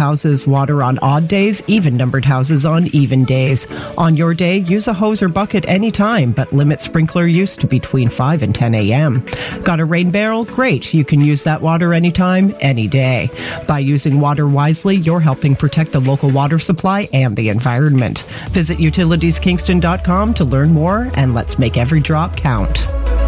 houses water on odd days, even-numbered houses on even days. On your day, use a hose or bucket anytime, but limit sprinkler use to between 5 and 10 a.m. Got a rain barrel? Great. You can use that water anytime, any day. By using water wisely, you're helping protect the local water supply and the environment. Visit utilitieskingston.com to learn more, and let's make every drop count.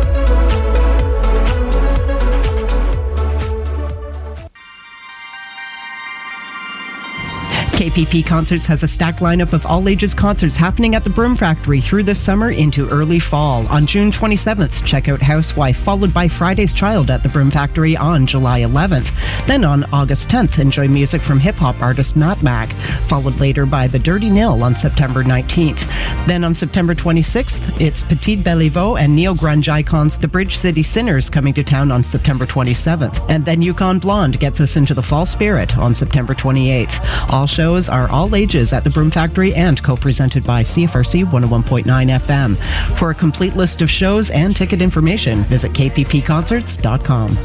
KPP Concerts has a stacked lineup of all-ages concerts happening at the Broom Factory through this summer into early fall. On June 27th, check out Housewife, followed by Friday's Child at the Broom Factory on July 11th. Then on August 10th, enjoy music from hip-hop artist Matt Mac, followed later by The Dirty Nil on September 19th. Then on September 26th, it's Petite Beliveau and neo-grunge icons The Bridge City Sinners coming to town on September 27th. And then Yukon Blonde gets us into the fall spirit on September 28th. All shows are all ages at the Broom Factory and co-presented by CFRC 101.9 FM. For a complete list of shows and ticket information, visit kppconcerts.com.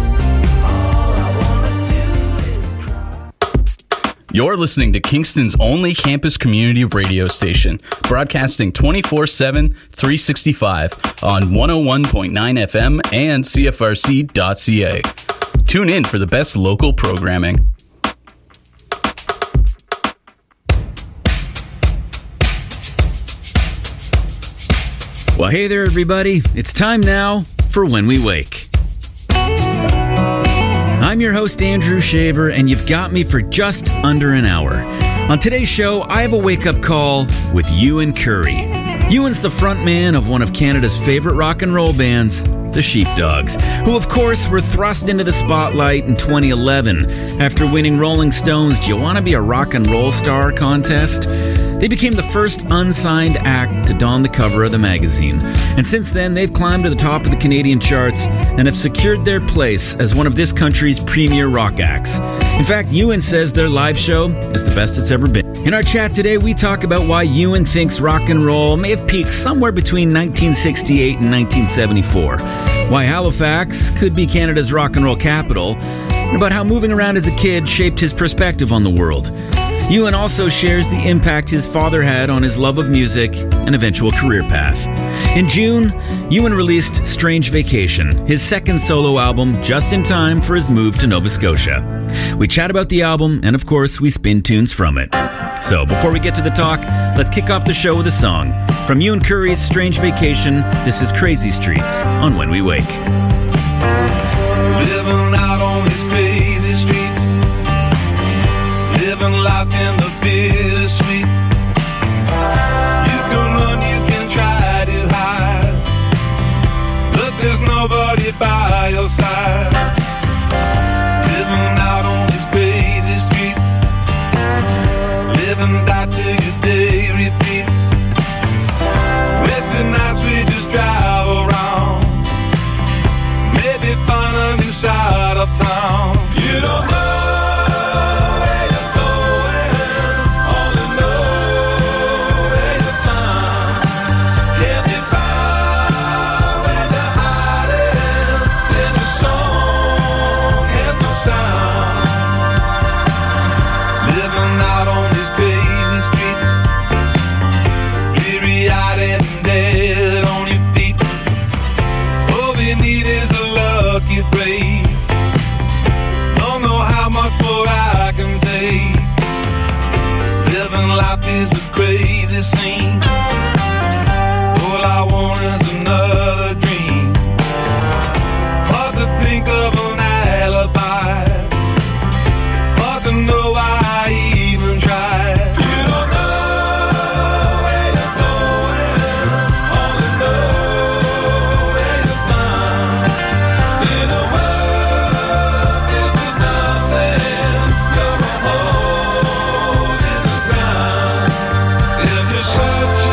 You're listening to Kingston's only campus community radio station, broadcasting 24/7, 365 on 101.9 FM and CFRC.ca. Tune in for the best local programming. Well, hey there, everybody. It's time now for When We Wake. I'm your host, Andrew Shaver, and you've got me for just under an hour. On today's show, I have a wake-up call with Ewan Curry. Ewan's the frontman of one of Canada's favorite rock and roll bands, the Sheepdogs, who of course were thrust into the spotlight in 2011 after winning Rolling Stone's Do You Want to Be a Rock and Roll Star contest. They became the first unsigned act to don the cover of the magazine, and since then they've climbed to the top of the Canadian charts and have secured their place as one of this country's premier rock acts. In fact, Ewan says their live show is the best it's ever been. In our chat today, we talk about why Ewan thinks rock and roll may have peaked somewhere between 1968 and 1974, why Halifax could be Canada's rock and roll capital, and about how moving around as a kid shaped his perspective on the world. Ewan also shares the impact his father had on his love of music and eventual career path. In June, Ewan released Strange Vacation, his second solo album, just in time for his move to Nova Scotia. We chat about the album, and of course, we spin tunes from it. So, before we get to the talk, let's kick off the show with a song. From Ewan Curry's Strange Vacation, this is Crazy Streets on When We Wake. Living out on these crazy streets, living life in the bittersweet. You can run, you can try to hide, but there's nobody by your side. Living out on these crazy streets, live and die till your day repeats. Wasted nights we just drive around, maybe find a new side of town. You don't know break. Don't know how much more I can take. Living life is a crazy scene. All I want is another dream. Hard to think of an alibi, hard to know why I even tried. You don't know where you're going, only know where you're found. In a world filled with nothing, you're a hole in the ground. If you're searching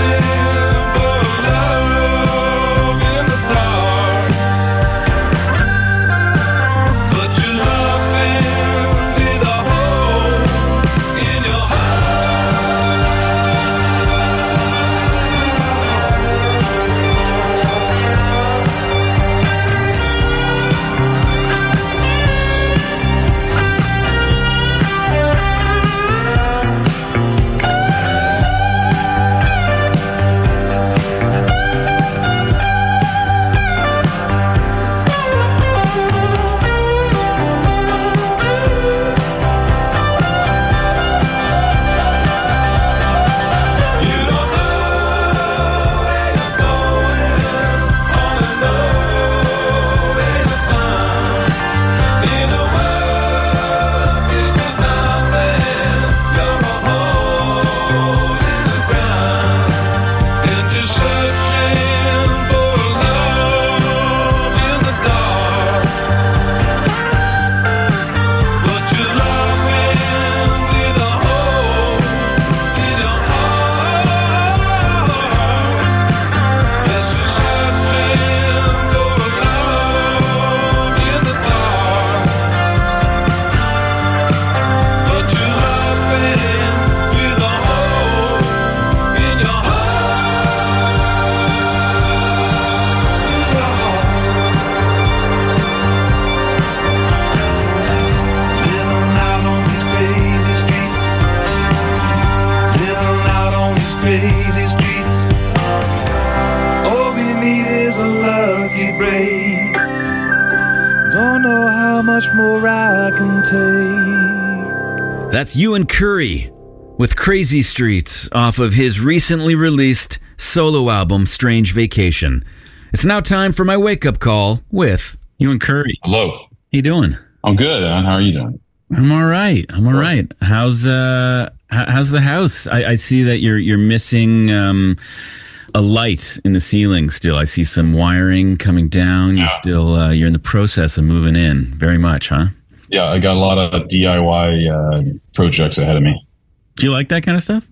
can take. That's Ewan Curry with Crazy Streets off of his recently released solo album, Strange Vacation. It's now time for my wake-up call with Ewan Curry. Hello. How you doing? I'm good, man. How are you doing? I'm all right. How's the house? I see that you're missing a light in the ceiling still. I see some wiring coming down. You're still you're in the process of moving in. Very much, huh? Yeah, I got a lot of DIY projects ahead of me. Do you like that kind of stuff?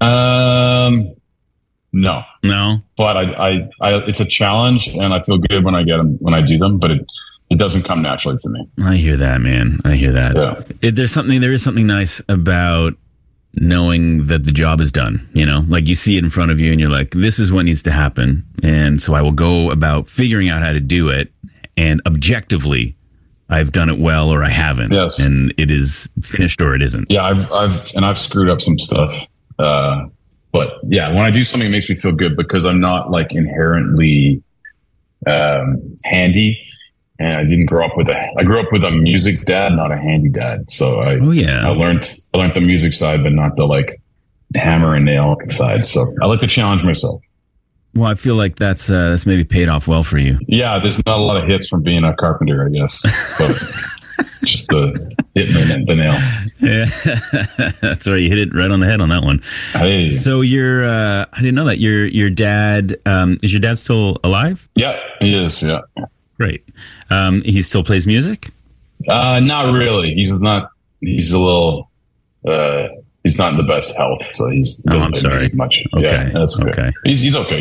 No. But I it's a challenge, and I feel good when I get them, when I do them. But it doesn't come naturally to me. I hear that, man. I hear that. Yeah. There is something nice about knowing that the job is done. You know, like you see it in front of you, and you're like, "This is what needs to happen," and so I will go about figuring out how to do it, and objectively, I've done it well or I haven't. Yes. And it is finished or it isn't. Yeah, I've screwed up some stuff. But yeah, when I do something, it makes me feel good because I'm not like inherently handy, and I didn't grow up I grew up with a music dad, not a handy dad. So I learned the music side, but not the like hammer and nail side. So I like to challenge myself. Well, I feel like that's maybe paid off well for you. Yeah, there's not a lot of hits from being a carpenter, I guess. But just the hitting the nail. Yeah, that's right. You hit it right on the head on that one. Hey. So I didn't know that your dad, is your dad still alive? Yeah, he is. Yeah. Great. He still plays music? Not really. He's not. He's a little. He's not in the best health, so he doesn't play music much. Okay. Yeah, that's okay. He's okay.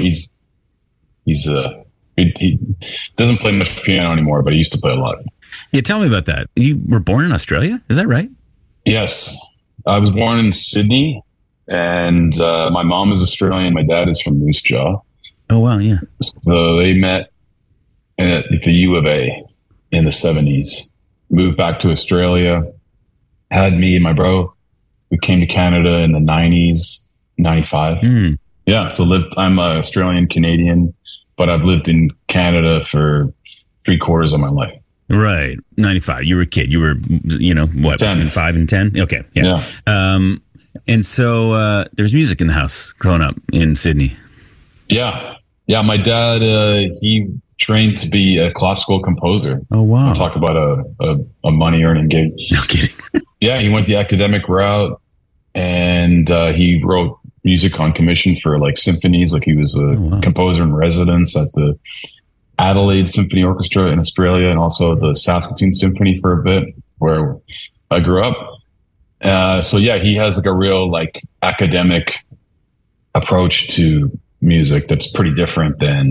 He doesn't play much piano anymore, but he used to play a lot. Yeah, tell me about that. You were born in Australia, is that right? Yes, I was born in Sydney, and my mom is Australian. My dad is from Moose Jaw. Oh wow, yeah. So they met at the U of A in the 70s. Moved back to Australia. Had me and my bro. We came to Canada in the 90s, 95. Mm. Yeah, so I'm an Australian Canadian, but I've lived in Canada for 3/4 of my life. Right, 95. You were a kid. You were, what, 10. Between 5 and 10? Okay, yeah. And so there's music in the house growing up in Sydney. Yeah. My dad, he trained to be a classical composer. Oh, wow. I'll talk about a money-earning gig. No kidding. Yeah, he went the academic route, and he wrote music on commission for like symphonies. Like he was a composer in residence at the Adelaide Symphony Orchestra in Australia, and also the Saskatoon Symphony for a bit, where I grew up. So yeah, he has like a real like academic approach to music that's pretty different than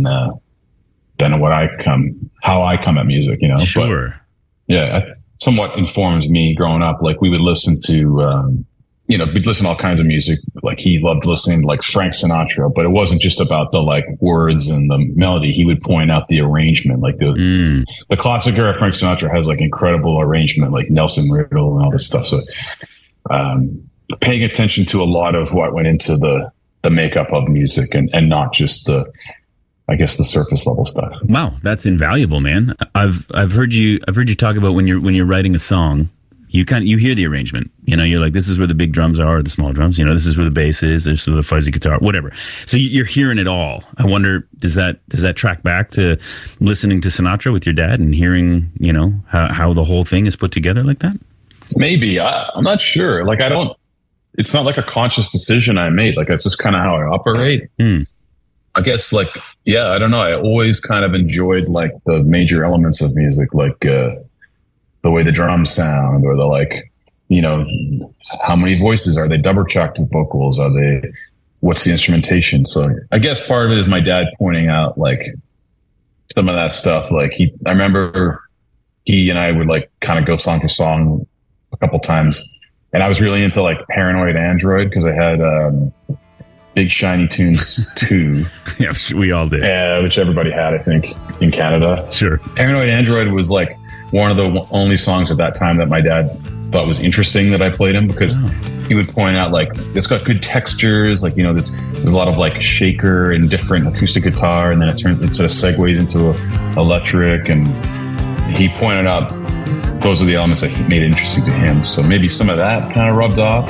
how I come at music, you know. Sure. But, yeah, it somewhat informs me growing up. Like we would listen to, we'd listen to all kinds of music. Like he loved listening to like Frank Sinatra, but it wasn't just about the like words and the melody. He would point out the arrangement, like the classic era Frank Sinatra has like incredible arrangement, like Nelson Riddle and all this stuff. So, paying attention to a lot of what went into the makeup of music and not just the surface level stuff. Wow, that's invaluable, man. I've heard you talk about when you're writing a song, you hear the arrangement. You know, you're like, this is where the big drums are, or the small drums. You know, this is where the bass is. There's the fuzzy guitar, whatever. So you're hearing it all. I wonder, does that track back to listening to Sinatra with your dad and hearing, you know, how the whole thing is put together like that? Maybe. I'm not sure. Like it's not like a conscious decision I made. Like it's just kind of how I operate. I guess like, yeah, I don't know. I always kind of enjoyed like the major elements of music, like the way the drums sound, or the like, you know, how many voices are they double checked with vocals? What's the instrumentation? So I guess part of it is my dad pointing out like some of that stuff. Like I remember he and I would like kind of go song for song a couple times. And I was really into like Paranoid Android because I had Big Shiny Tunes 2. Yeah, we all did. Which everybody had, I think, in Canada. Sure. Paranoid Android was like one of the only songs at that time that my dad thought was interesting that I played him, because he would point out like it's got good textures, like, you know, there's a lot of like shaker and different acoustic guitar, and then it sort of segues into electric, and he pointed out those are the elements that made it interesting to him. So maybe some of that kind of rubbed off.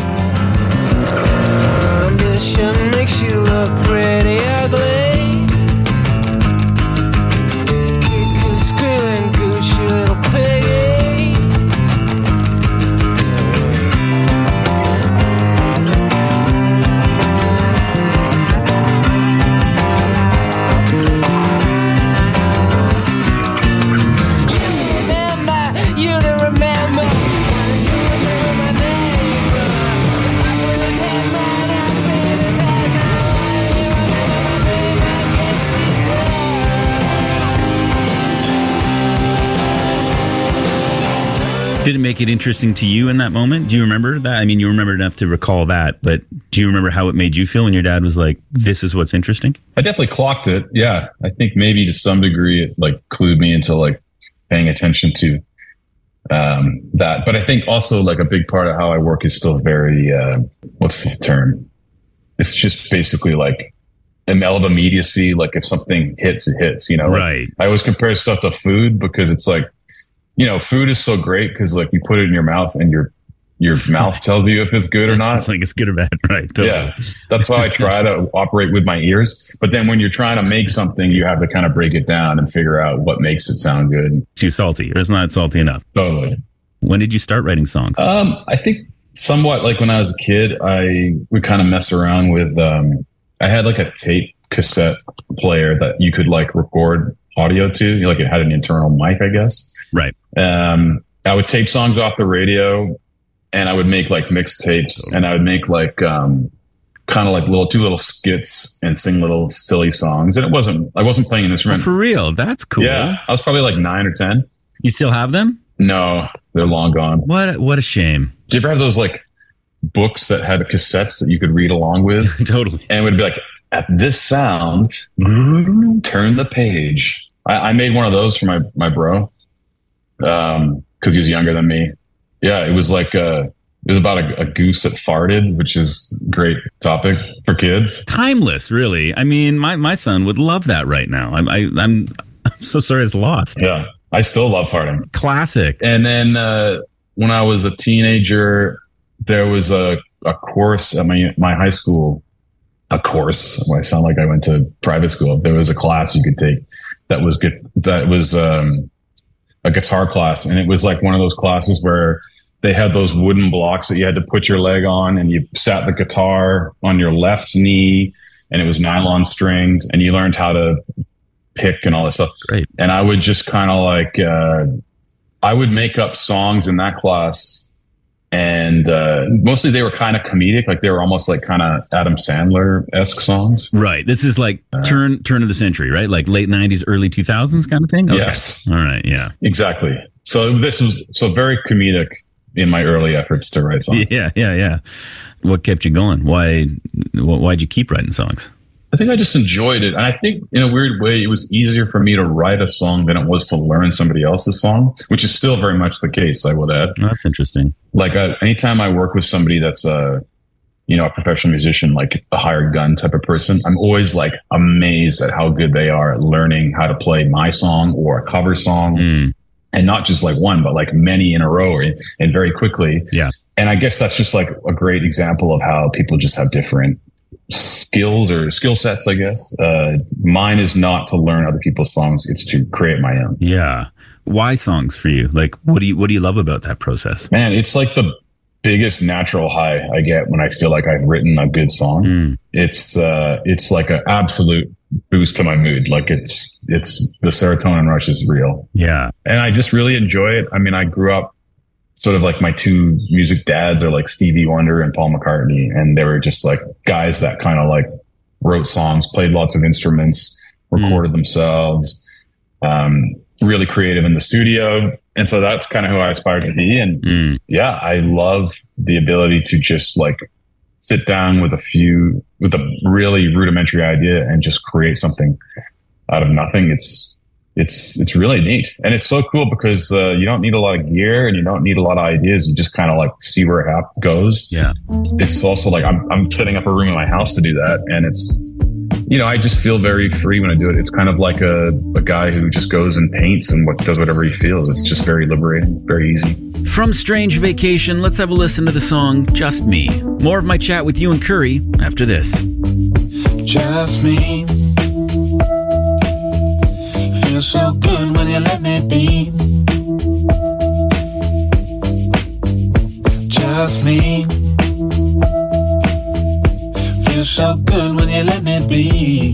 Ambition makes you look pretty ugly. Keep screaming, goose, you little piggy. Did it make it interesting to you in that moment? Do you remember that? I mean, you remember enough to recall that, but do you remember how it made you feel when your dad was like, this is what's interesting? I definitely clocked it. Yeah. I think maybe to some degree it like clued me into like paying attention to that. But I think also like a big part of how I work is still very, what's the term? It's just basically like an element of immediacy. Like if something hits, it hits, you know? Like, right. I always compare stuff to food because it's like, you know, food is so great because like you put it in your mouth and your mouth tells you if it's good or not. It's like it's good or bad, right? Totally. Yeah, that's how I try to operate with my ears. But then when you're trying to make something, you have to kind of break it down and figure out what makes it sound good. Too salty, or it's not salty enough. Totally. When did you start writing songs? I think somewhat like when I was a kid, I would kind of mess around with. I had like a tape cassette player that you could like record audio to. Like it had an internal mic, I guess. Right. I would tape songs off the radio, and I would make like mixtapes, and I would make like kind of like two little skits and sing little silly songs. And I wasn't playing an instrument. For real, that's cool. Yeah, I was probably like 9 or 10. You still have them? No, they're long gone. What a shame. Do you ever have those like books that had cassettes that you could read along with? Totally. And it would be like, at this sound, turn the page. I made one of those for my bro. Because he was younger than me. Yeah, it was like it was about a goose that farted, which is a great topic for kids. Timeless, really. I mean, my son would love that right now. I'm so sorry it's lost. Yeah, I still love farting. Classic. And then when I was a teenager, there was a course at my high school. A course. I sound like I went to private school. There was a class you could take that was good. That was a guitar class, and it was like one of those classes where they had those wooden blocks that you had to put your leg on, and you sat the guitar on your left knee, and it was nylon stringed, and you learned how to pick and all this stuff. Great. And I would just kind of like I would make up songs in that class, and mostly they were kind of comedic, like they were almost like kind of Adam Sandler-esque songs. Right. This is like turn of the century, right? Like late 90s, early 2000s kind of thing? Okay. Yes. All right, yeah. Exactly. So this was very comedic in my early efforts to write songs. Yeah. What kept you going? Why'd you keep writing songs? I think I just enjoyed it. And I think in a weird way, it was easier for me to write a song than it was to learn somebody else's song, which is still very much the case, I would add. Oh, that's interesting. Like anytime I work with somebody that's a professional musician, like a hired gun type of person, I'm always like amazed at how good they are at learning how to play my song or a cover song. And not just like one, but like many in a row and very quickly. Yeah. And I guess that's just like a great example of how people just have different skills or skill sets, I guess. Mine is not to learn other people's songs. It's to create my own. Yeah. Why songs for you? Like, what do you love about that process? Man, it's like the biggest natural high I get when I feel like I've written a good song. It's like an absolute boost to my mood. Like it's the serotonin rush is real. Yeah. And I just really enjoy it. I mean, I grew up sort of like my two music dads are like Stevie Wonder and Paul McCartney. And they were just like guys that kind of like wrote songs, played lots of instruments, recorded themselves, really creative in the studio. And so that's kind of who I aspire to be. And yeah, I love the ability to just like sit down with a really rudimentary idea and just create something out of nothing. It's really neat. And it's so cool because you don't need a lot of gear and you don't need a lot of ideas. You just kind of like see where it goes. Yeah. It's also like I'm setting up a room in my house to do that. And I just feel very free when I do it. It's kind of like a guy who just goes and paints and does whatever he feels. It's just very liberating, very easy. From Strange Vacation, let's have a listen to the song Just Me. More of my chat with Ewan Curry after this. Just me. Feels so good when you let me be. Just me. Feels so good when you let me be.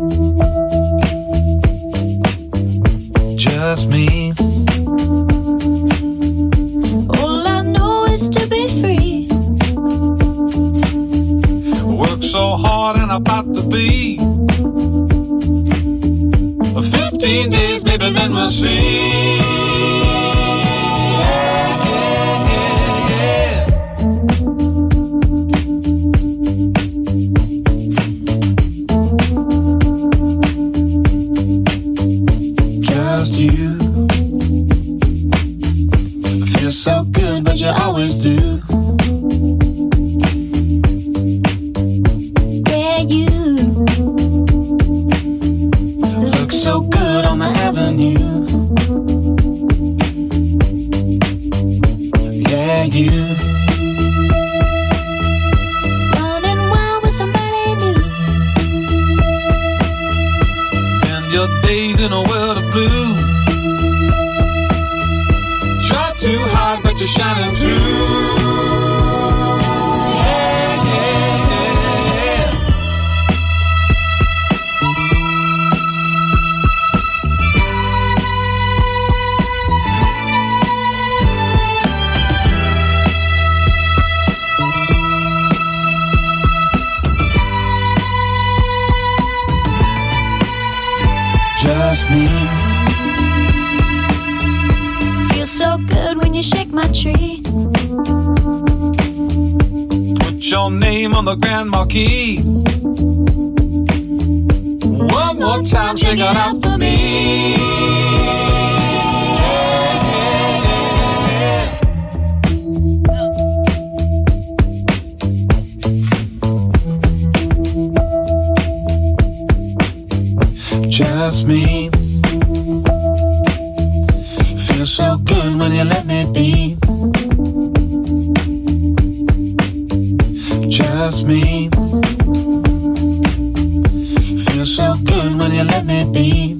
Just me. All I know is to be free. Work so hard and about to be. 15 days, maybe then we'll see. Just you. Feels so good, but you always do. Yeah, you Look so good on the avenue. Yeah, you. running wild with somebody new. Spend your days in a world of blue. Try too hard, but you're shining through. Yeah, yeah, yeah, yeah. Just me. Feels so good when you shake my tree. Put your name on the Grand Marquis. One more time, shake it out for me. Yeah, yeah, yeah. Just me. Feels so good when you let me be. Just me. Feels so good when you let me be.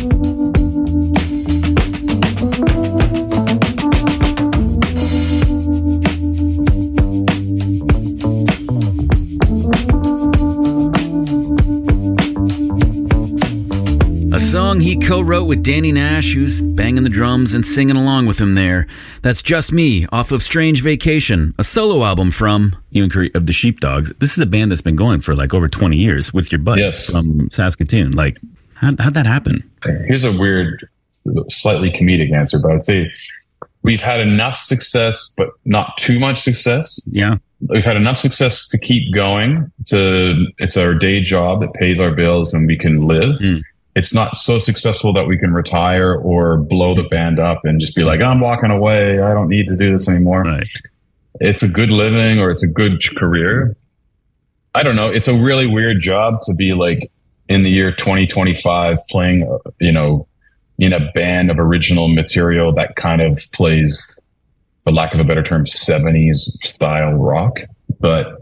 A song he co-wrote with Danny Nash, who's banging the drums and singing along with him there. That's Just Me, off of Strange Vacation, a solo album from Ewan Curry of the Sheepdogs. This is a band that's been going for like over 20 years with your buds Yes. from Saskatoon. Like, how'd that happen? Here's a weird, slightly comedic answer, but I'd say we've had enough success, but not too much success. Yeah. We've had enough success to keep going. It's our day job. It pays our bills and we can live. It's not so successful that we can retire or blow the band up and just be like, I'm walking away. I don't need to do this anymore. Right. It's a good living or it's a good career. I don't know. It's a really weird job to be like in the year 2025 playing, in a band of original material that kind of plays, for lack of a better term, 70s style rock. But,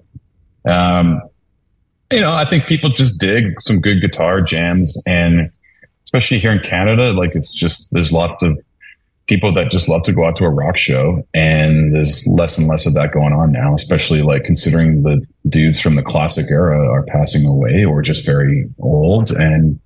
I think people just dig some good guitar jams, and especially here in Canada, like there's lots of people that just love to go out to a rock show, and there's less and less of that going on now, especially like considering the dudes from the classic era are passing away or just very old. And,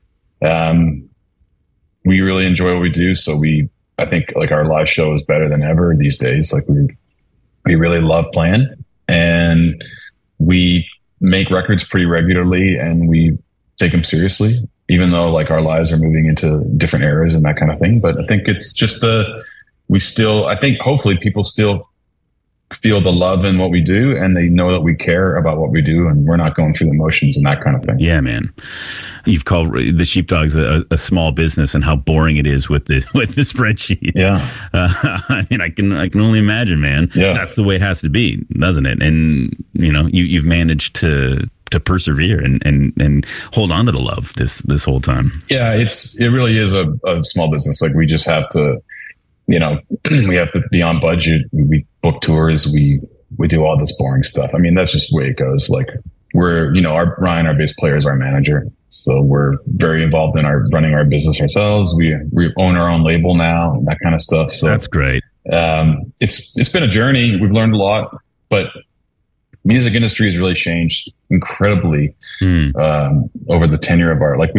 we really enjoy what we do. So I think like our live show is better than ever these days. Like we really love playing, and we make records pretty regularly and we take them seriously, even though like our lives are moving into different eras and that kind of thing. But I think it's just I think hopefully people still feel the love in what we do, and they know that we care about what we do, and we're not going through the motions and that kind of thing. Yeah, man. You've called the Sheepdogs a small business, and how boring it is with the spreadsheets. Yeah. I mean, I can only imagine, man. Yeah. That's the way it has to be, doesn't it? And you've managed to persevere and hold on to the love this whole time. Yeah, it really is a small business. Like we just have to, we have to be on budget. We book tours. We do all this boring stuff. I mean, that's just the way it goes. Like we're, Ryan, our bass player, is our manager. So we're very involved in running our business ourselves. We own our own label now, that kind of stuff. So that's great. It's been a journey. We've learned a lot, but music industry has really changed incredibly over the tenure of our, like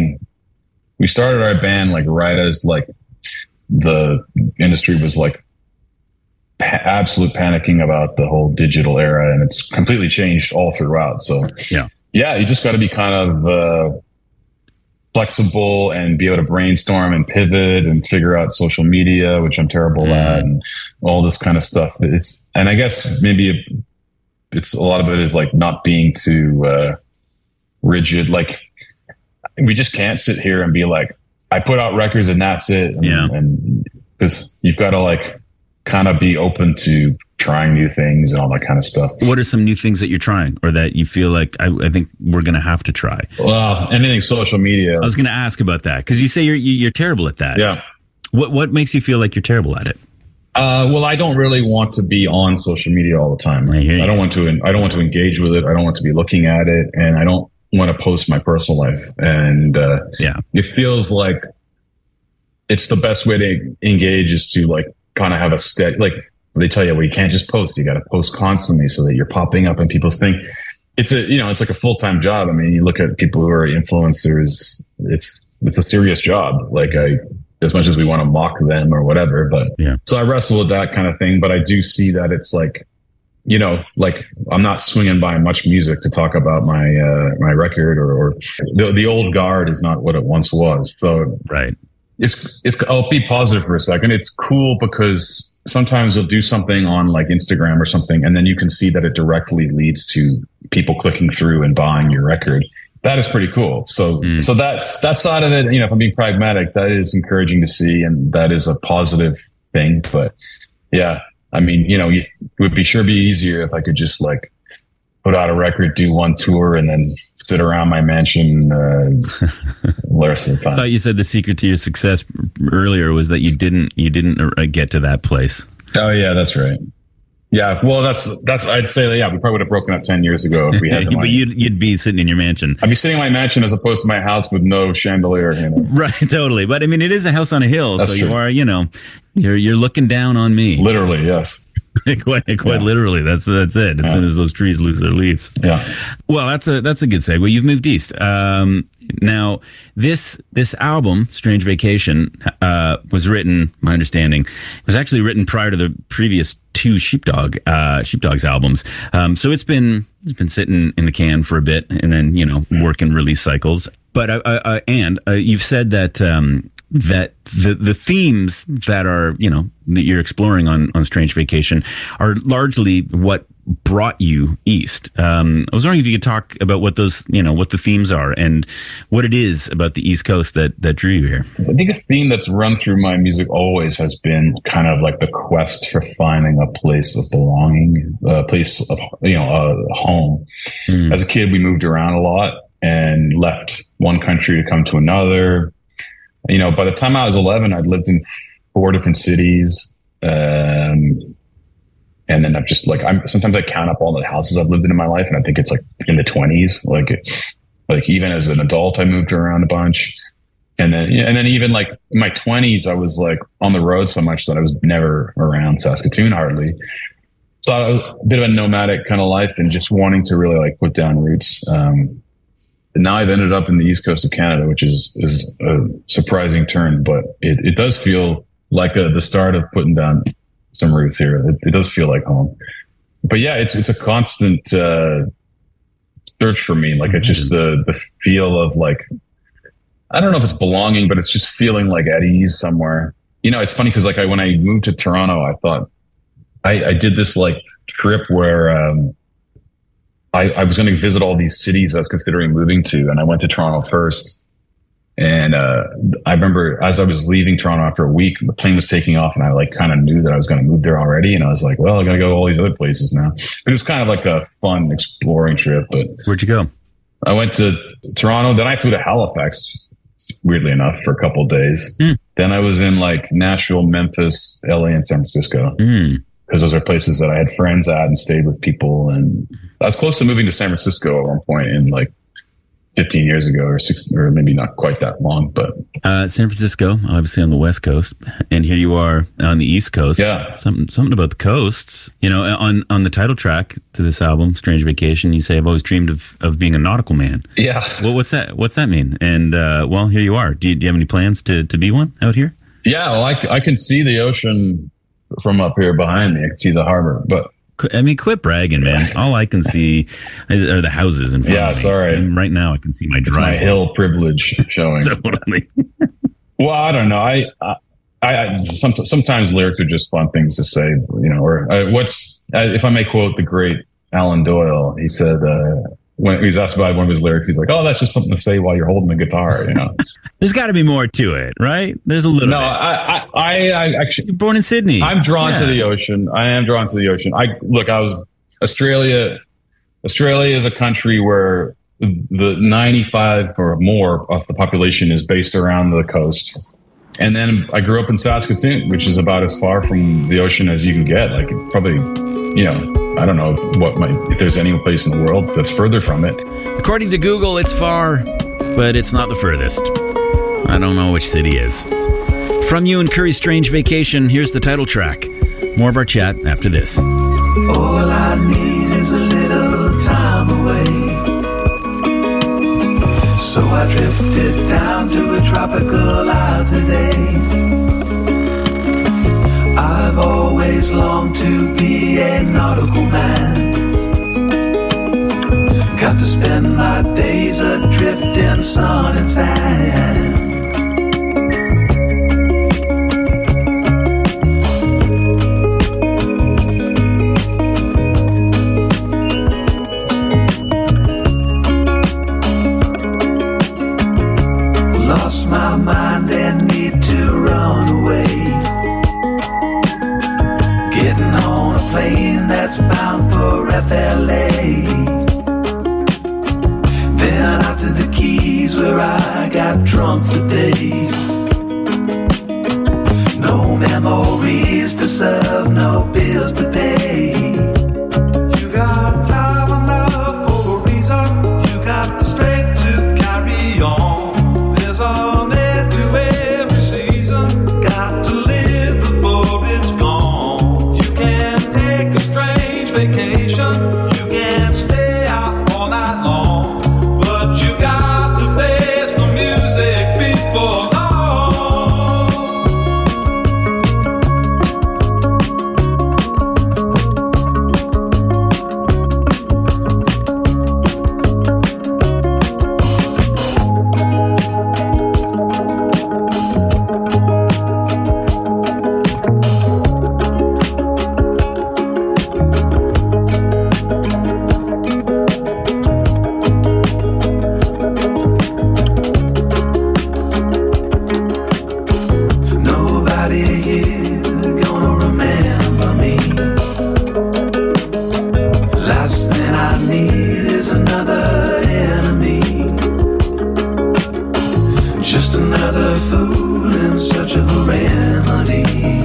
we started our band like right as like the industry was like absolute panicking about the whole digital era, and it's completely changed all throughout. So yeah, you just got to be kind of flexible and be able to brainstorm and pivot and figure out social media, which I'm terrible at, and all this kind of stuff. And I guess maybe it's a lot of it is like not being too rigid. Like we just can't sit here and be like, I put out records and that's it. And because you've got to like kind of be open to trying new things and all that kind of stuff. What are some new things that you're trying or that you feel like I think we're going to have to try? Well, anything social media. I was going to ask about that because you say you're terrible at that. Yeah. What makes you feel like you're terrible at it? Well, I don't really want to be on social media all the time. I don't want to engage with it. I don't want to be looking at it, and I don't want to post my personal life. And it feels like it's the best way to engage is to like kind of have a steady, like they tell you, well, you can't just post. You got to post constantly so that you're popping up in people's thing. It's it's like a full-time job. I mean, you look at people who are influencers. It's a serious job. Like as much as we want to mock them or whatever, but so I wrestle with that kind of thing. But I do see that it's like, like I'm not swinging by much music to talk about my record or the old guard is not what it once was. So I'll be positive for a second. It's cool because sometimes you'll do something on like Instagram or something, and then you can see that it directly leads to people clicking through and buying your record. That is pretty cool. So that side of it, if I'm being pragmatic, that is encouraging to see, and that is a positive thing. But yeah, I mean, it would be easier if I could just like put out a record, do one tour, and then sit around my mansion the rest of the time. I thought you said the secret to your success earlier was that you didn't get to that place. Oh yeah, that's right. Yeah, well, that's. I'd say that. Yeah, we probably would have broken up 10 years ago if we had the money. But you'd be sitting in your mansion. I'd be sitting in my mansion as opposed to my house with no chandelier. Right, totally. But I mean, it is a house on a hill, that's so true. You are. You're looking down on me. Literally, yes. quite literally. That's it. As soon as those trees lose their leaves. Yeah. Well, that's a good segue. You've moved east. Now this album, Strange Vacation, was written. My understanding was actually written prior to the previous two Sheepdogs albums. So it's been sitting in the can for a bit, and then working release cycles. But you've said that that the themes that are that you're exploring on Strange Vacation are largely what brought you east. I was wondering if you could talk about what those what the themes are and what it is about the East Coast that drew you here. I think a theme that's run through my music always has been kind of like the quest for finding a place of belonging, a place of a home. As a kid, we moved around a lot and left one country to come to another. By the time I was 11, I'd lived in 4 different cities. And then sometimes I count up all the houses I've lived in my life, and I think it's like in the 20s. Like even as an adult, I moved around a bunch. And then even like in my 20s, I was like on the road so much that I was never around Saskatoon hardly. So I was a bit of a nomadic kind of life and just wanting to really like put down roots. And now I've ended up in the East Coast of Canada, which is a surprising turn, but it does feel like the start of putting down some roots here. It does feel like home. But yeah, it's a constant search for me. Like it's just the feel of like, I don't know if it's belonging, but it's just feeling like at ease somewhere. It's funny because like when I moved to Toronto, I thought I did this like trip where I was going to visit all these cities I was considering moving to, and I went to Toronto first. And I remember as I was leaving Toronto after a week, the plane was taking off, and I like kind of knew that I was going to move there already. And I was like, well, I got to go to all these other places now. But it was kind of like a fun exploring trip. But where'd you go? I went to Toronto. Then I flew to Halifax, weirdly enough, for a couple of days. Then I was in like Nashville, Memphis, LA, and San Francisco. Because those are places that I had friends at and stayed with people. And I was close to moving to San Francisco at one point in like 15 years ago or maybe not quite that long, but San Francisco, obviously on the West Coast, and here you are on the East Coast. Yeah. Something about the coasts, you know, on the title track to this album, Strange Vacation, you say, I've always dreamed of being a nautical man. Yeah. Well, what's that mean? And, well, here you are. Do you have any plans to be one out here? Yeah. Well, I can see the ocean from up here behind me. I can see the harbor, but I mean, quit bragging, man. All I can see are the houses in front of me. Yeah, sorry. And right now, I can see my driveway. It's my hill privilege showing. Totally. Well, I don't know. I sometimes lyrics are just fun things to say, you know. Or if I may quote the great Alan Doyle, he said when he was asked about one of his lyrics, he's like, "Oh, that's just something to say while you're holding the guitar," you know. There's got to be more to it, right? There's a little. No, bit. I actually. You're born in Sydney. I'm drawn to the ocean. I am drawn to the ocean. Australia is a country where the 95 or more of the population is based around the coast. And then I grew up in Saskatoon, which is about as far from the ocean as you can get. Like probably, you know, I don't know if there's any place in the world that's further from it. According to Google, it's far, but it's not the furthest. I don't know which city is. From Ewan Curry's Strange Vacation, here's the title track. More of our chat after this. All I need is a little time away. So I drifted down to a tropical isle today. I've always longed to be a nautical man. Got to spend my days adrift in sun and sand. Lost my mind and need to run away. Getting on a plane that's bound for FLA. Then out to the Keys where I got drunk for days. No memories to serve, no bills to pay. You got time enough for a reason. You got the strength to carry on. There's an end to every season. Got to live before it's gone. You can take a strange vacation. You can stay out all night long. But you got to face the music before long. Nobody here gonna remember me. Last thing I need is another enemy. Just another fool in search of a remedy.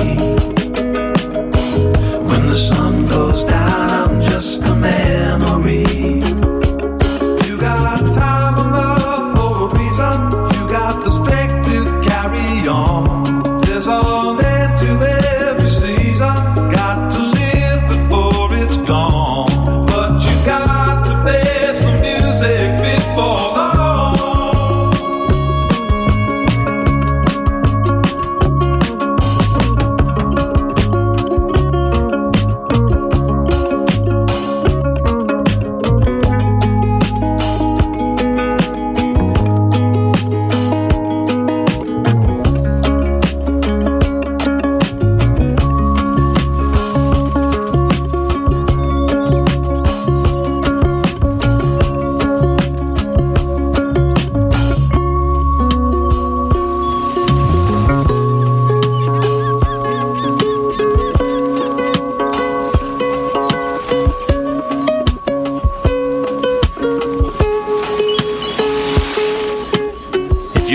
When the sun goes down, I'm just a memory. You got time enough for a reason. You got the strength to carry on. There's all end to every season. Got to live before it's gone. But you got to face the music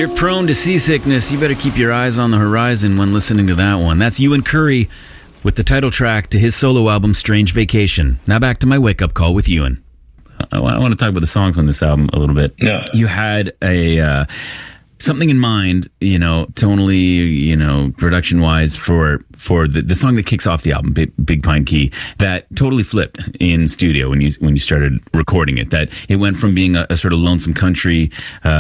you're prone to seasickness, you better keep your eyes on the horizon when listening to that one. That's Ewan Curry with the title track to his solo album, Strange Vacation. Now back to my wake-up call with Ewan. I want to talk about the songs on this album a little bit. Yeah. You had a something in mind, tonally, production-wise for the song that kicks off the album, Big Pine Key, that totally flipped in studio when you started recording it. That it went from being a sort of lonesome country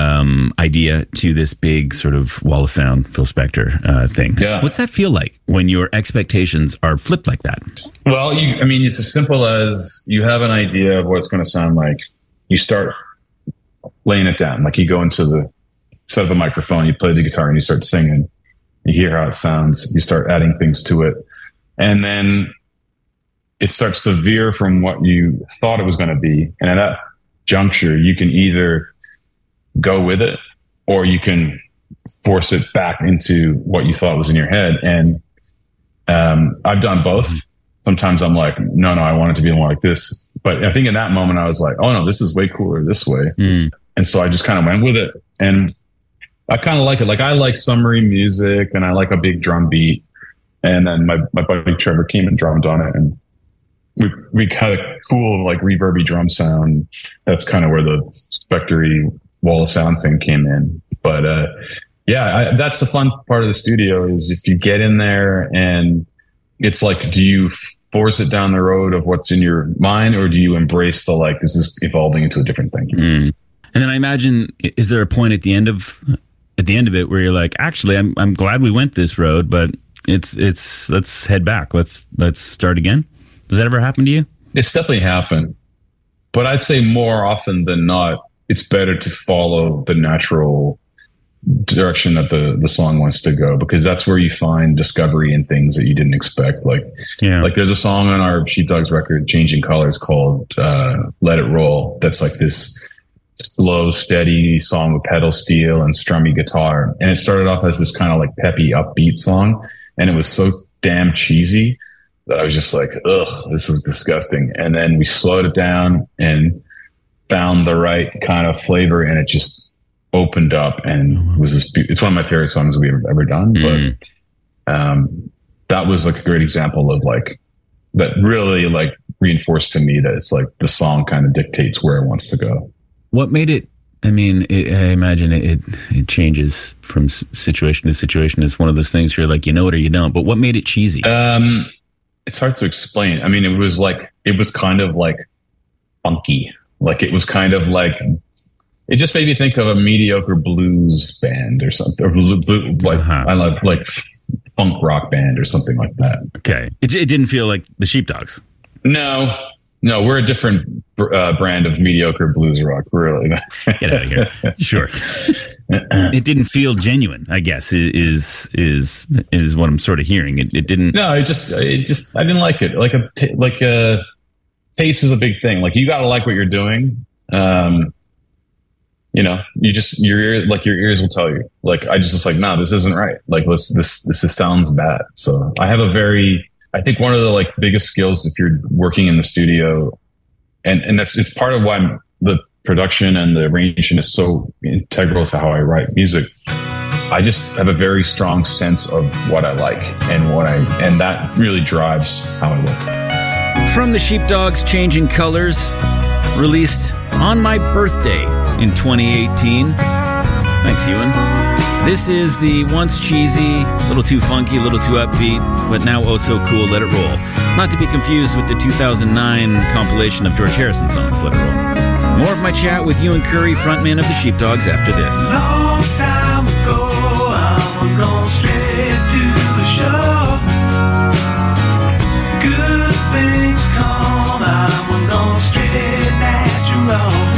idea to this big sort of wall of sound, Phil Spector thing. Yeah. What's that feel like when your expectations are flipped like that? Well, it's as simple as you have an idea of what it's going to sound like. You start laying it down. Like you go into the set up a microphone, you play the guitar, and you start singing. You hear how it sounds. You start adding things to it. And then it starts to veer from what you thought it was going to be. And at that juncture, you can either go with it or you can force it back into what you thought was in your head. And I've done both. Sometimes I'm like, no, I want it to be more like this. But I think in that moment, I was like, oh, no, this is way cooler this way. And so I just kind of went with it. And I kind of like it. Like I like summery music and I like a big drum beat. And then my buddy Trevor came and drummed on it, and we had a cool like reverby drum sound. That's kind of where the Spectre wall of sound thing came in. But that's the fun part of the studio is if you get in there and it's like, do you force it down the road of what's in your mind, or do you embrace the like this is evolving into a different thing? And then I imagine, is there a point at the end of it where you're like, actually, I'm glad we went this road, but it's let's head back. Let's start again. Does that ever happen to you? It's definitely happened, but I'd say more often than not, it's better to follow the natural direction that the song wants to go, because that's where you find discovery in things that you didn't expect. Like there's a song on our Sheepdogs record, Changing Colors, called Let It Roll. That's like this slow, steady song with pedal steel and strummy guitar. And it started off as this kind of like peppy, upbeat song. And it was so damn cheesy that I was just like, ugh, this is disgusting. And then we slowed it down and found the right kind of flavor, and it just opened up and was this. It's one of my favorite songs we've ever done. But that was like a great example of like that really like reinforced to me that it's like the song kind of dictates where it wants to go. What made it? I mean, I imagine it changes from situation to situation. It's one of those things where you're like, you know it or you don't. But what made it cheesy? It's hard to explain. I mean, it was kind of like funky. Like it was kind of like, it just made me think of a mediocre blues band or something. Or I love like punk rock band or something like that. Okay, it didn't feel like the Sheepdogs. No, we're a different brand of mediocre blues rock. Really, get out of here. Sure, it didn't feel genuine. I guess is what I'm sort of hearing. It didn't. No, it just. I didn't like it. Like a taste is a big thing. Like you got to like what you're doing. Your ears will tell you. Like I just was like, no, this isn't right. Like this sounds bad. So I have I think one of the like biggest skills if you're working in the studio, and it's part of why the production and the arrangement is so integral to how I write music. I just have a very strong sense of what I like and that really drives how I work. From the Sheepdogs, Changing Colors, released on my birthday in 2018. Thanks, Ewan. This is the once cheesy, little too funky, little too upbeat, but now oh so cool Let It Roll. Not to be confused with the 2009 compilation of George Harrison songs, Let It Roll. More of my chat with Ewan Curry, frontman of the Sheepdogs, after this. Long time ago, I'm going straight to the show. Good things come, I'm going straight natural.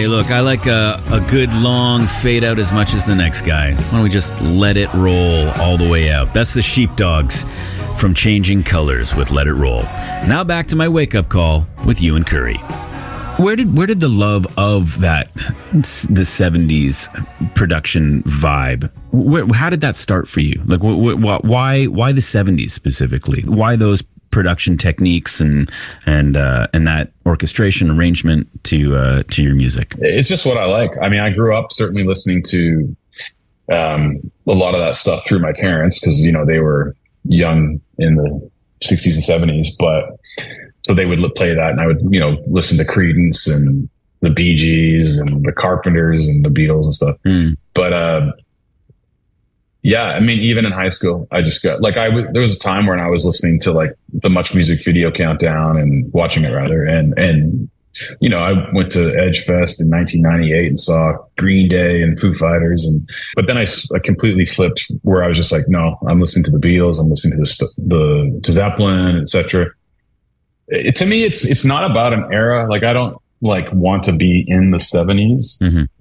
Hey, look, I like a good long fade out as much as the next guy. Why don't we just let it roll all the way out? That's the Sheepdogs from Changing Colors with Let It Roll. Now back to my wake-up call with Ewan Curry. Where did the love of the 70s production vibe, how did that start for you? Like, why the 70s specifically? Why those production techniques and that orchestration arrangement to your music? It's just what I like. I mean, I grew up certainly listening to a lot of that stuff through my parents because, they were young in the 60s and 70s, but so they would play that and I would, listen to Creedence and the Bee Gees and the Carpenters and the Beatles and stuff. But, yeah, I mean, even in high school, I just got there was a time when I was listening to like the Much Music Video Countdown and watching it rather. And, I went to Edge Fest in 1998 and saw Green Day and Foo Fighters. But then I completely flipped where I was just like, no, I'm listening to the Beatles. I'm listening to to Zeppelin, etc. To me, it's not about an era. Like, I don't want to be in the 70s.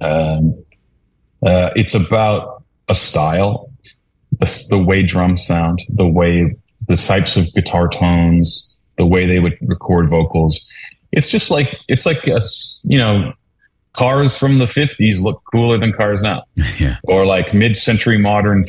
It's about a style, the way drums sound, the types of guitar tones, the way they would record vocals. It's just like, cars from the 50s look cooler than cars now. Yeah. Or like mid-century modern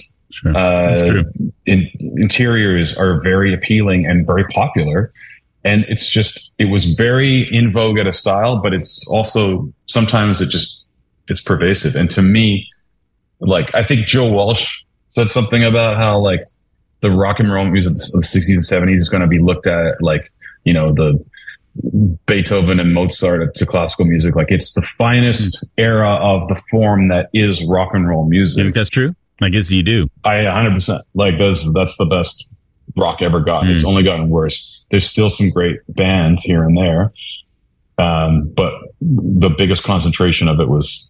interiors are very appealing and very popular. And it was very in vogue at a style, but it's also, sometimes it's pervasive. And to me, like, I think Joe Walsh said something about how like the rock and roll music of the 60s and 70s is going to be looked at like, the Beethoven and Mozart to classical music. Like, it's the finest era of the form that is rock and roll music. You think that's true? I guess you do. 100%. Like, that's the best rock ever got. It's only gotten worse. There's still some great bands here and there. But the biggest concentration of it was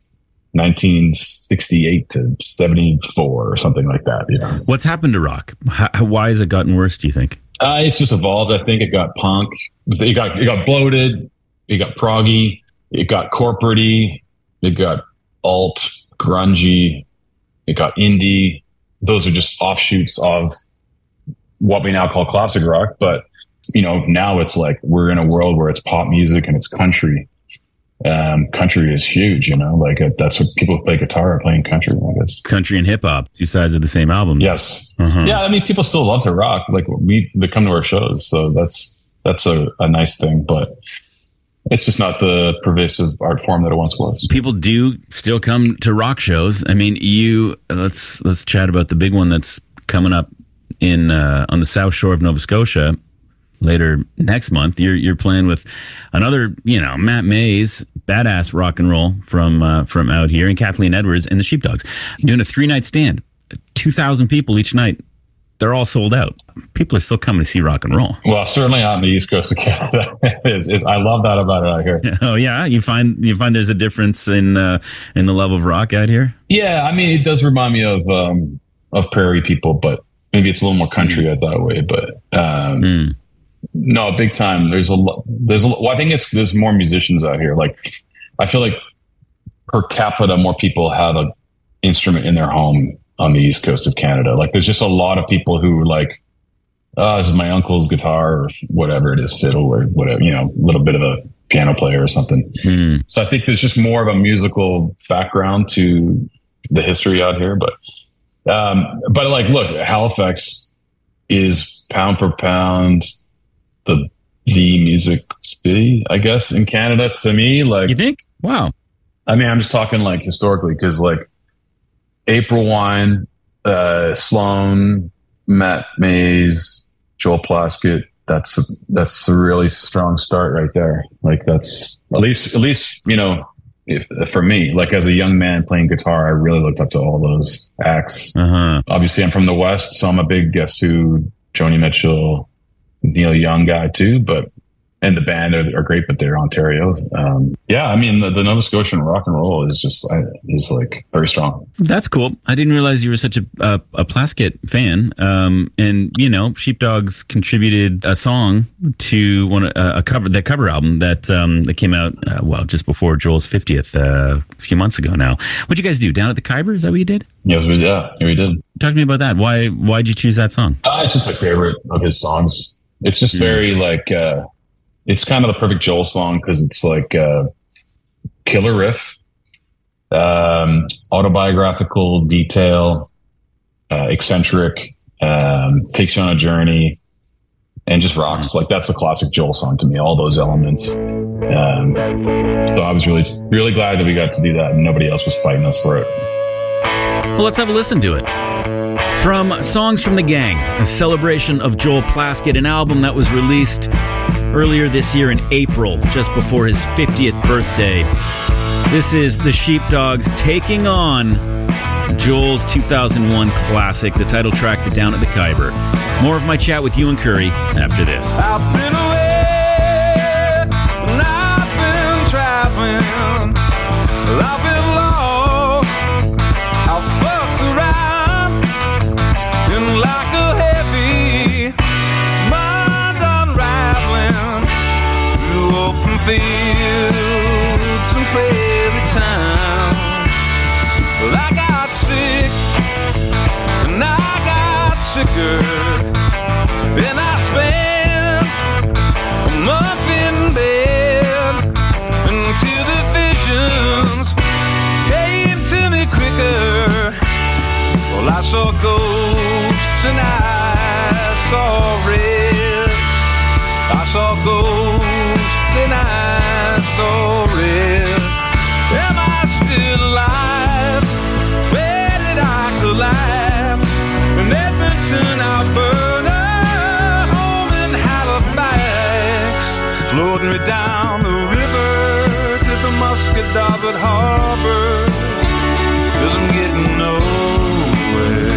1968 to 74 or something like that. What's happened to rock? Why has it gotten worse, do you think? It's just evolved. I think it got punk. It got bloated. It got proggy. It got corporate-y. It got alt, grungy. It got indie. Those are just offshoots of what we now call classic rock. But, now it's like we're in a world where it's pop music and it's country. Country is huge, like that's what people who play guitar are playing country, I guess. Country and hip hop, two sides of the same album. Yes. Yeah. I mean, people still love to rock. Like they come to our shows. So that's a nice thing, but it's just not the pervasive art form that it once was. People do still come to rock shows. I mean, let's chat about the big one that's coming up in, on the South Shore of Nova Scotia later next month. You're playing with another, Matt Mays, badass rock and roll from out here, and Kathleen Edwards and the Sheepdogs. You're doing a 3-night stand, 2,000 people each night. They're all sold out. People are still coming to see rock and roll. Well, certainly on the East Coast of Canada. I love that about it out here. Oh yeah, you find there's a difference in the love of rock out here. Yeah, I mean, it does remind me of prairie people, but maybe it's a little more country out that way. But no, big time. There's a lot. Well, I think there's more musicians out here. Like, I feel like per capita, more people have an instrument in their home on the East Coast of Canada. Like, there's just a lot of people who are like, this is my uncle's guitar or whatever it is, fiddle or whatever, a little bit of a piano player or something. So I think there's just more of a musical background to the history out here. But like, look, Halifax is pound for pound the music city, I guess, in Canada to me. Like, you think? Wow. I mean, I'm just talking like historically, because like April Wine, Sloan, Matt Mays, Joel Plaskett, that's a really strong start right there. Like, that's at least for me, like as a young man playing guitar, I really looked up to all those acts. Obviously I'm from the West, so I'm a big Guess Who, Joni Mitchell, Neil Young guy too, but and the band are great, but they're Ontario. Yeah, I mean, the Nova Scotian rock and roll is just is like very strong. That's cool. I didn't realize you were such a Plaskett fan. And you know, Sheepdogs contributed a song to the cover album that came out just before Joel's 50th a few months ago now. What'd you guys do down at the Khyber? Is that what you did? Yes, we did. Talk to me about that. Why'd you choose that song? It's just my favorite of his songs. It's just very like. It's kind of the perfect Joel song because it's like killer riff, autobiographical detail, eccentric, takes you on a journey, and just rocks. Like that's a classic Joel song to me. All those elements. So I was really, really glad that we got to do that, and nobody else was fighting us for it. Well, let's have a listen to it. From Songs from the Gang, a celebration of Joel Plaskett, an album that was released earlier this year in April, just before his 50th birthday. This is the Sheepdogs taking on Joel's 2001 classic, the title track to Down at the Khyber. More of my chat with Ewan Curry after this. I've been away, and I've been traveling, I've been lost, I've fucked around, and like a heavy mind unraveling through open fields and prairie towns. Well, I got sick, and I got sicker, and I spent a month in bed until the visions came to me quicker. Well, I saw ghosts and I saw red. I saw ghosts and I saw red. Am I still alive? Where did I collapse? In Edmonton, Alberta, home in Halifax, floating me down the river to the Musquodoboit Harbor, 'cause I'm getting nowhere.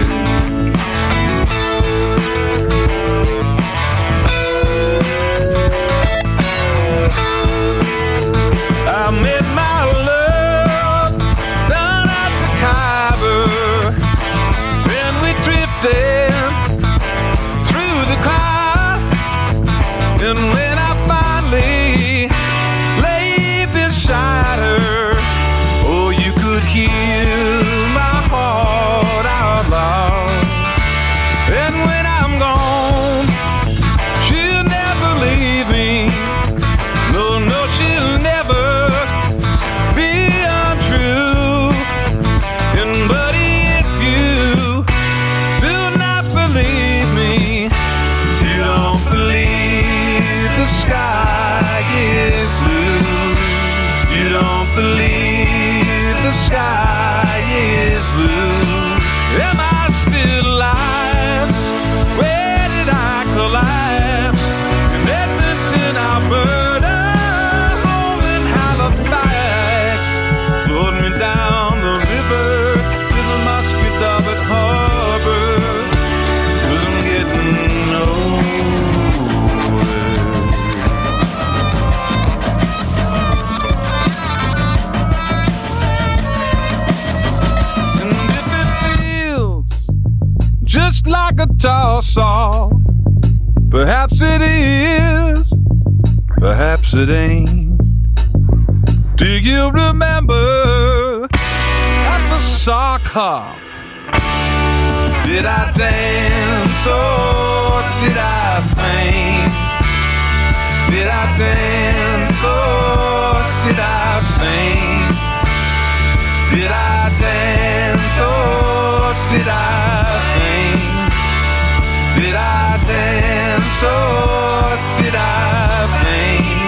I met my love down at the Khyber, and we drifted through the crowd. And when I finally lay beside her, oh, you could hear my heart out loud. And when I'm gone, she'll never leave me. No, she'll never be untrue. And buddy, if you do not believe me, you don't believe the sky is blue. You don't believe the sky is blue. Am I still alive? Where did I collapse? In Edmonton, Alberta, home in Halifax, floating me down the river to the Musquodoboit Harbor, 'cause I'm getting nowhere. And if it feels just like a toss-off, perhaps it is, perhaps it ain't. Do you remember at the sock hop? Did I dance or did I faint? Did I dance or did I faint? Did I dance or did I faint? Did I dance or did I faint?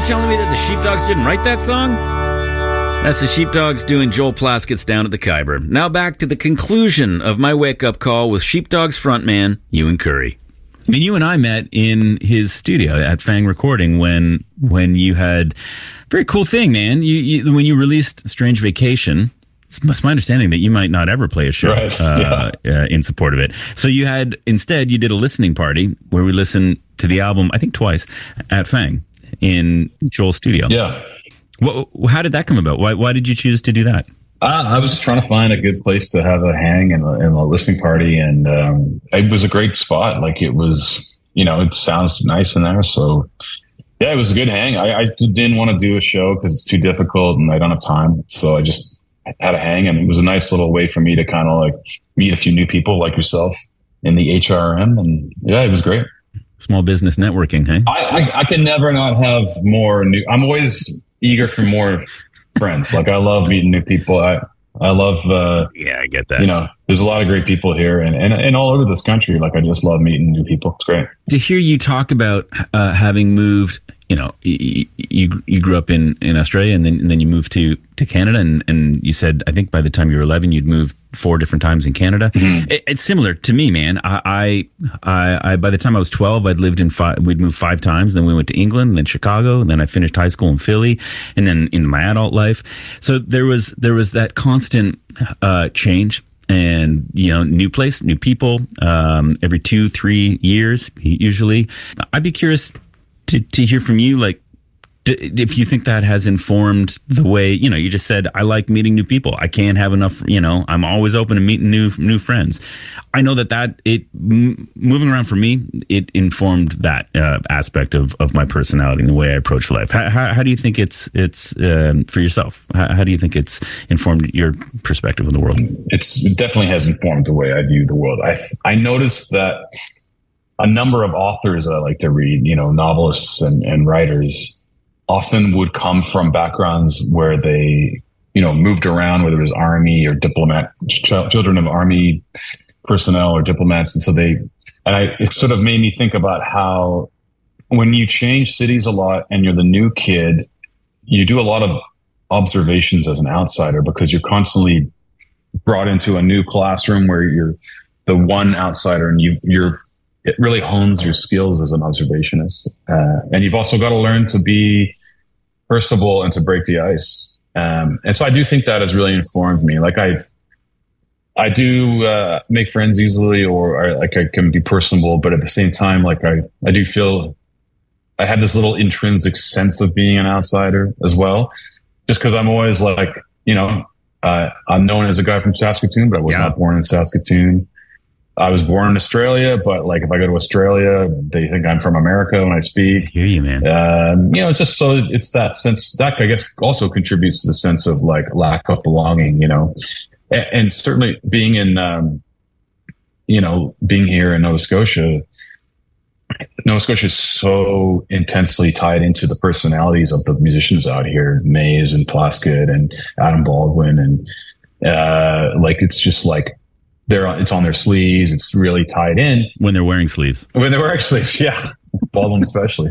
telling me that the Sheepdogs didn't write that song? That's the Sheepdogs doing Joel Plaskett's Down at the Khyber. Now back to the conclusion of my wake-up call with Sheepdogs frontman Ewan Curry. I mean, you and I met in his studio at Fang Recording when you had very cool thing, man. When you released Strange Vacation, it's my understanding that you might not ever play a show in support of it. So you did a listening party where we listened to the album, I think twice, at Fang in Joel's studio. Yeah. How did that come about? Why did you choose to do that? I was just trying to find a good place to have a hang and a listening party, and it was a great spot. Like, it was, it sounds nice in there. So yeah, it was a good hang. I didn't want to do a show because it's too difficult and I don't have time. So I just had a hang, and it was a nice little way for me to kind of like meet a few new people like yourself in the HRM, and yeah, it was great. Small business networking, hey? I can never not have more new. I'm always eager for more friends. Like, I love meeting new people. I love I get that. There's a lot of great people here and all over this country. Like, I just love meeting new people. It's great to hear you talk about having moved. You grew up in Australia, and then you moved to Canada, and you said, I think by the time you were 11, you'd moved 4 different times in Canada. Mm-hmm. It's similar to me, man. I by the time I was 12, we'd moved 5 times. Then we went to England, and then Chicago, and then I finished high school in Philly, and then in my adult life. So there was that constant change. And, new place, new people, every 2-3 years, usually. I'd be curious to hear from you, like, if you think that has informed the way, you just said, I like meeting new people. I can't have enough, I'm always open to meeting new friends. I know that moving around for me, it informed that aspect of my personality and the way I approach life. How do you think it's for yourself? How do you think it's informed your perspective of the world? It definitely has informed the way I view the world. I noticed that a number of authors that I like to read, novelists and writers, often would come from backgrounds where they, moved around, whether it was army or children of army personnel or diplomats. And so it sort of made me think about how when you change cities a lot and you're the new kid, you do a lot of observations as an outsider because you're constantly brought into a new classroom where you're the one outsider, and it really hones your skills as an observationist. And you've also got to learn to be personable and to break the ice. And so I do think that has really informed me. Like, I do make friends easily, or I can be personable, but at the same time, like, I do feel I have this little intrinsic sense of being an outsider as well, just because I'm always like, I'm known as a guy from Saskatoon, but I was not born in Saskatoon. I was born in Australia, but like, if I go to Australia, they think I'm from America when I speak. I hear you, man. It's just so it's that sense that I guess also contributes to the sense of like lack of belonging, and certainly being in, being here in Nova Scotia is so intensely tied into the personalities of the musicians out here, Mays and Plaskett and Adam Baldwin. And, it's just like, it's on their sleeves. It's really tied in when they're wearing sleeves. Yeah, Baldwin especially.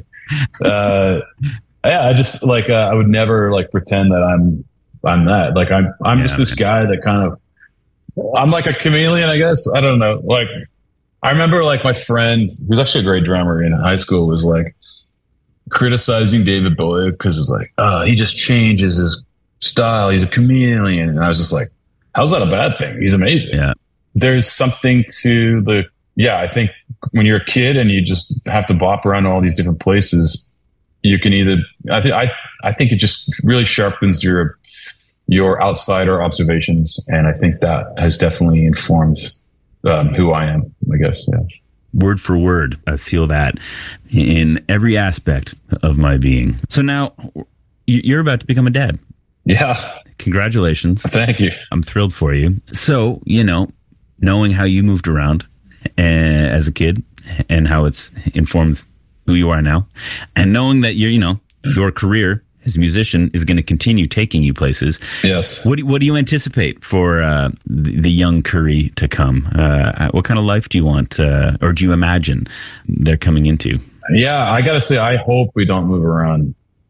I just like I would never like pretend that I'm that. Like, I'm just this guy that kind of, I'm like a chameleon, I guess. I don't know. Like, I remember like my friend, who's actually a great drummer in high school, was like criticizing David Bowie because it's like, he just changes his style. He's a chameleon, and I was just like, how's that a bad thing? He's amazing. Yeah. There's something to I think when you're a kid and you just have to bop around all these different places, you can either, I think it just really sharpens your outsider observations. And I think that has definitely informed who I am, I guess. Yeah. Word for word, I feel that in every aspect of my being. So now you're about to become a dad. Yeah. Congratulations. Thank you. I'm thrilled for you. So, knowing how you moved around as a kid and how it's informed who you are now, and knowing that your career as a musician is going to continue taking you places. Yes. What do you anticipate for the young Curry to come? What kind of life do you want, or do you imagine they're coming into? Yeah, I got to say, I hope we don't move around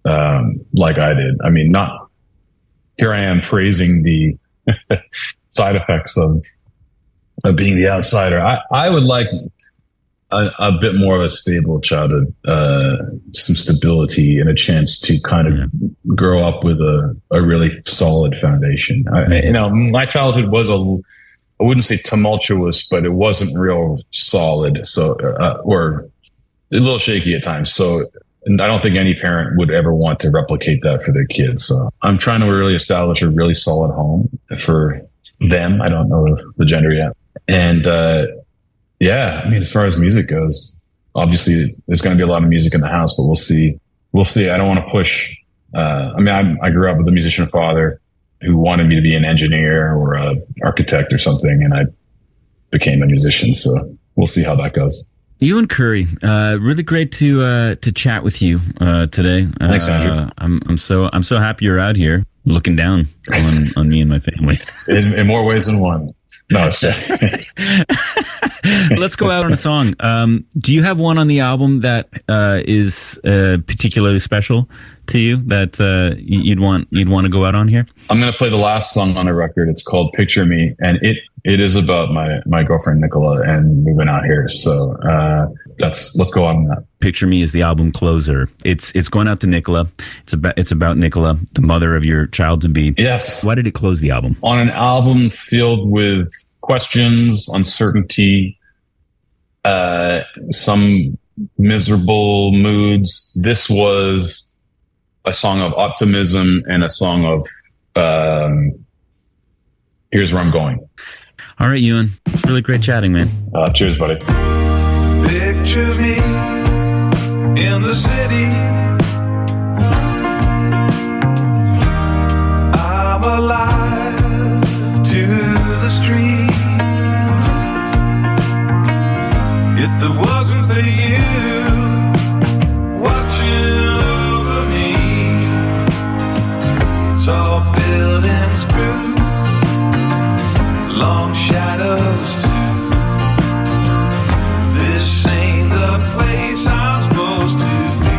like I did. I mean, not here I am praising the side effects of being the outsider. I would like a bit more of a stable childhood, some stability and a chance to kind of grow up with a really solid foundation. My childhood was I wouldn't say tumultuous, but it wasn't real solid. So, or a little shaky at times. So, and I don't think any parent would ever want to replicate that for their kids. So I'm trying to really establish a really solid home for them. I don't know the gender yet. And, I mean, as far as music goes, obviously there's going to be a lot of music in the house, but we'll see. I don't want to push. I grew up with a musician father who wanted me to be an engineer or an architect or something, and I became a musician. So we'll see how that goes. Ewan Curry, really great to chat with you today. Thanks, Andrew. I'm so happy you're out here looking down on me and my family. In more ways than one. No, it's just Let's go out on a song. Do you have one on the album that is particularly special to you that you'd want to go out on here? I'm going to play the last song on the record. It's called "Picture Me," and it is about my girlfriend Nicola and moving out here. So let's go on that. "Picture Me" is the album closer. It's going out to Nicola. It's about Nicola, the mother of your child to be. Yes. Why did it close the album? On an album filled with questions, uncertainty, some miserable moods. This was a song of optimism and a song of here's where I'm going. All right, Ewan. It's really great chatting, man. Cheers, buddy. Picture me in the city. I'm alive to the street. If it wasn't for you watching over me, tall buildings grew, long shadows too. This ain't the place I'm supposed to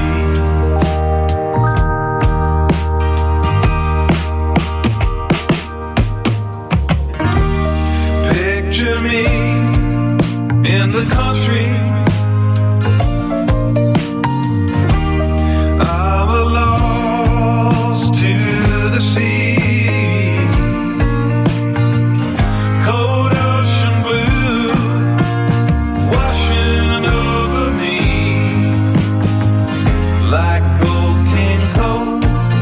be. Picture me in the country. I'm a lost to the sea. Cold ocean blue washing over me like gold king coal.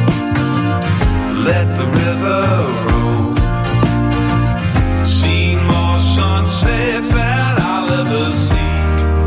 Let the river roll. Seen more sunsets than I'll ever see.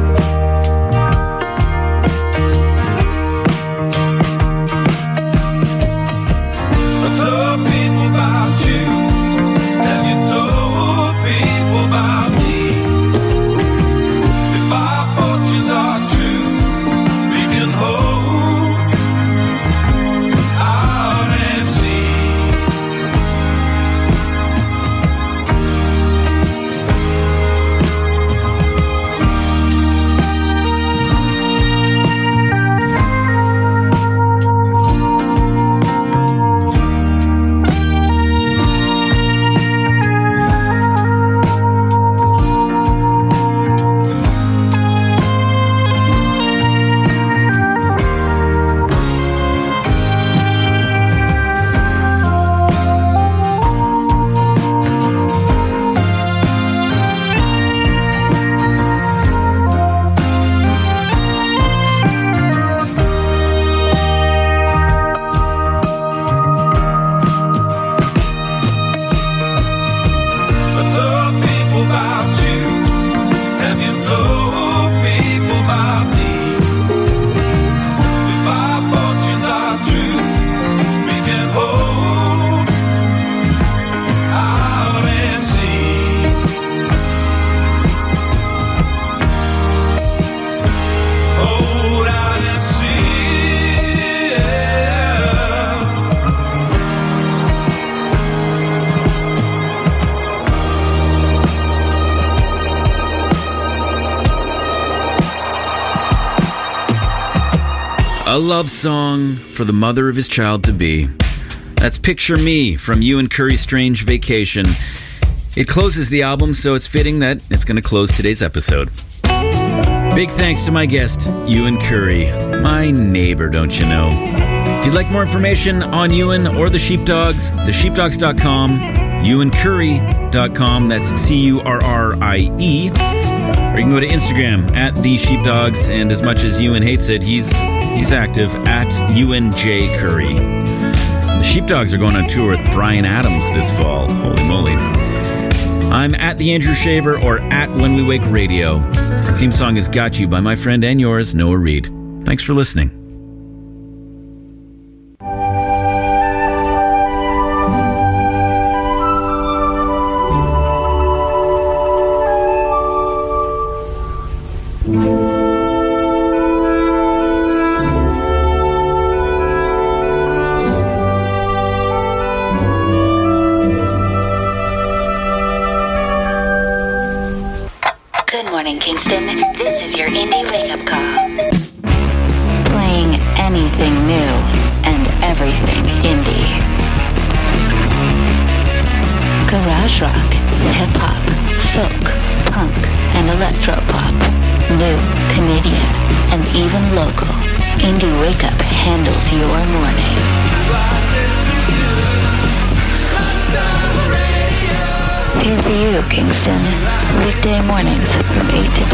A love song for the mother of his child-to-be. That's Picture Me from Ewan Curry's Strange Vacation. It closes the album, so it's fitting that it's going to close today's episode. Big thanks to my guest, Ewan Curry. My neighbor, don't you know? If you'd like more information on Ewan or the Sheepdogs, thesheepdogs.com, ewancurry.com, that's C-U-R-R-I-E. Or you can go to Instagram at The Sheepdogs, and as much as Ewan hates it, he's active at Ewan J. Curry. The Sheepdogs are going on tour with Bryan Adams this fall. Holy moly. I'm at The Andrew Shaver or at When We Wake Radio. Our theme song is Got You by my friend and yours, Noah Reed. Thanks for listening. Good morning, Kingston. This is your indie wake-up call. Playing anything new and everything indie. Garage rock, hip-hop, folk, punk, and electro-pop. New, Canadian, and even local. Indie Wake-Up handles your morning. Here for you, Kingston. Weekday mornings from 8 to